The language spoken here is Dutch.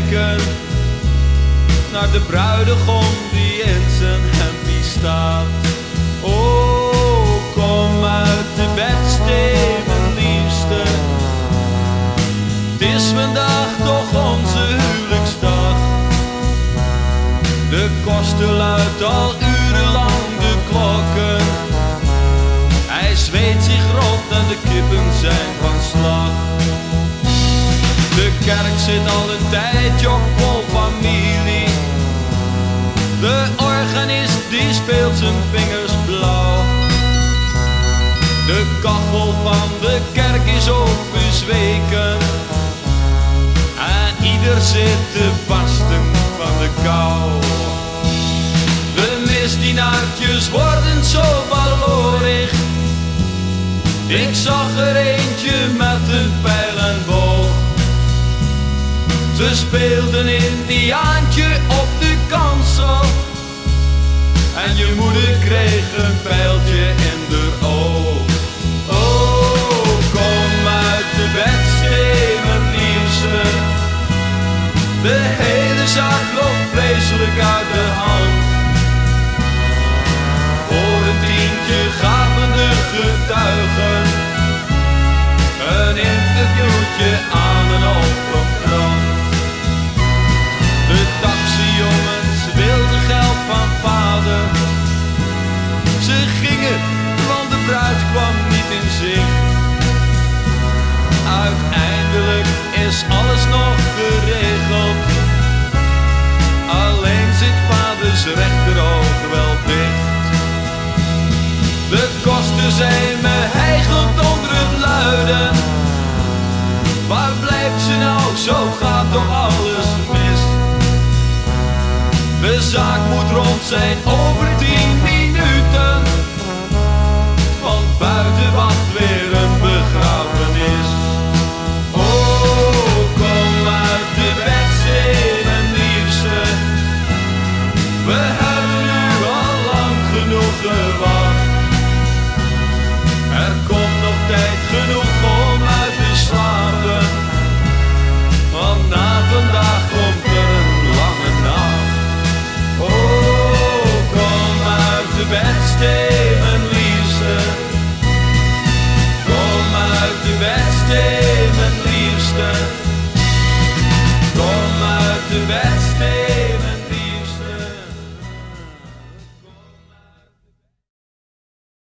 kijken naar de bruidegom die in zijn hempie staat. Oh, kom uit de bedstee, mijn liefste. Het is vandaag toch onze huwelijksdag. De koster luidt al urenlang de klokken. Hij zweet zich rot en de kippen zijn van slag. De kerk zit al een tijdje op vol familie. De organist die speelt zijn vingers blauw. De kachel van de kerk is ook bezweken. En ieder zit te barsten van de kou. De misdienaartjes worden zo baloorig. Ik zag er eentje met een pijl en boog. Ze speelden Indiaantje op de kansel. En je moeder kreeg een pijltje in de oog. Oh, kom uit de bedstee, mijn liefste. De hele zaak loopt vreselijk uit de hand. Voor een tientje gaven de getuigen een interviewtje aan een open krant. De taxijongens wilden geld van vader. Ze gingen, want de bruid kwam niet in zicht. Uiteindelijk is alles nog geregeld. Alleen zit vaders rechteroog wel dicht. De kosten zijn me hijgend onder het luiden. Waar blijft ze nou, zo gaat toch alles mis. De zaak moet rond zijn over